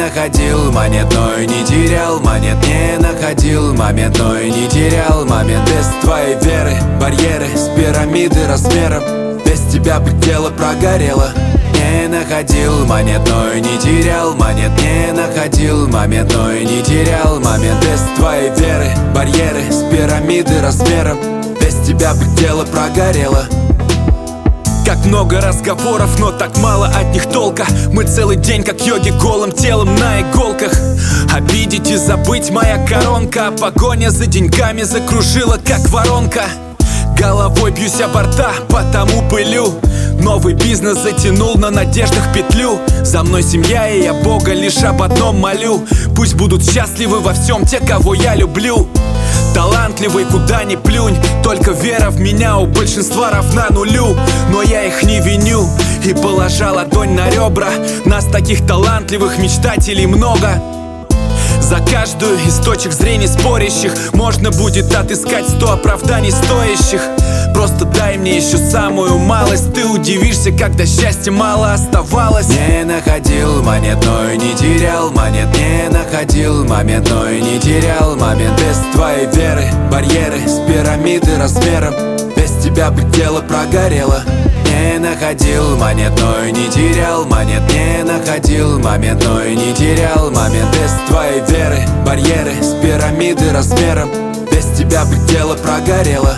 находил монет, но и не терял монет. Не находил момент, но и не терял момент. Без твоей веры барьеры с пирамиды размером. Без тебя бы дело прогорело. Не находил монет, но и не терял монет. Не находил момент, но и не терял момент. Без твоей веры барьеры с пирамиды размером. Без тебя бы дело прогорело. Как много разговоров, но так мало от них толка. Мы целый день как йоги голым телом на иголках. Обидеть и забыть моя коронка. Погоня за деньгами закружила как воронка. Головой бьюсь о борта, потому пылю. Новый бизнес затянул на надеждах петлю. За мной семья и я Бога лишь об одном молю. Пусть будут счастливы во всем те, кого я люблю. Талантливый, куда ни плюнь, только вера в меня у большинства равна нулю. Но я их не виню и положа ладонь на ребра. Нас таких талантливых мечтателей много. За каждую из точек зрения спорящих можно будет отыскать 100 оправданий стоящих. Просто дай мне еще самую малость. Ты удивишься, когда счастья мало оставалось. Не находил монет, но и не терял монет. Не находил момент, но и не терял момент. Без твоей веры барьеры с пирамиды размером. Без тебя бы дело прогорело. Не находил монет, но и не терял монет. Не находил момент, но и не терял момент. Без твоей веры барьеры с пирамиды размером. Без тебя бы дело прогорело.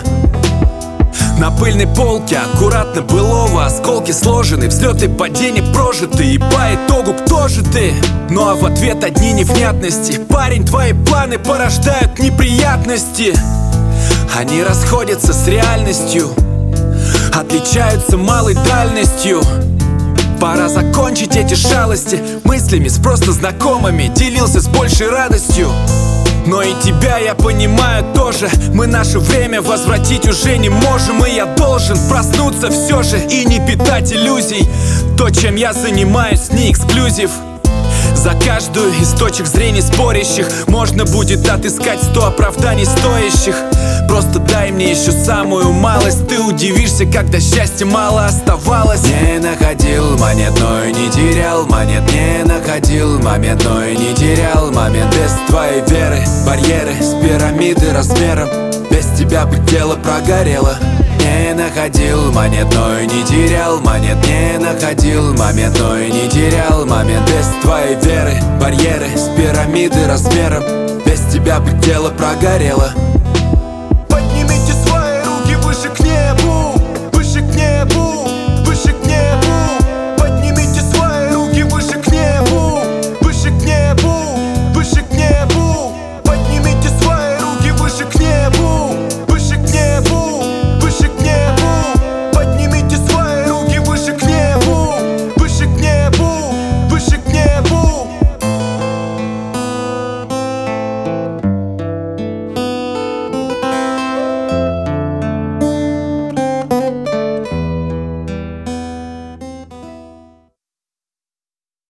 На пыльной полке аккуратно былого осколки сложены, взлеты, падения прожиты. И по итогу кто же ты? Ну а в ответ одни невнятности. Парень, твои планы порождают неприятности. Они расходятся с реальностью, отличаются малой дальностью. Пора закончить эти шалости. Мыслями с просто знакомыми делился с большей радостью. Но и тебя я понимаю тоже. Мы наше время возвратить уже не можем. И я должен проснуться все же и не питать иллюзий. То, чем я занимаюсь, не эксклюзив. За каждую из точек зрения спорящих можно будет отыскать 100 оправданий стоящих. Просто дай мне еще самую малость. Ты удивишься, когда счастья мало оставалось. Не находил монет, но и не терял монет. Не находил момент, но и не терял момент. Без твоей веры барьеры с пирамиды размером. Без тебя бы дело прогорело. Не находил монет, но и не терял монет. Не находил момент, но и не терял момент. Без твоей веры барьеры с пирамиды размером. Без тебя бы дело прогорело.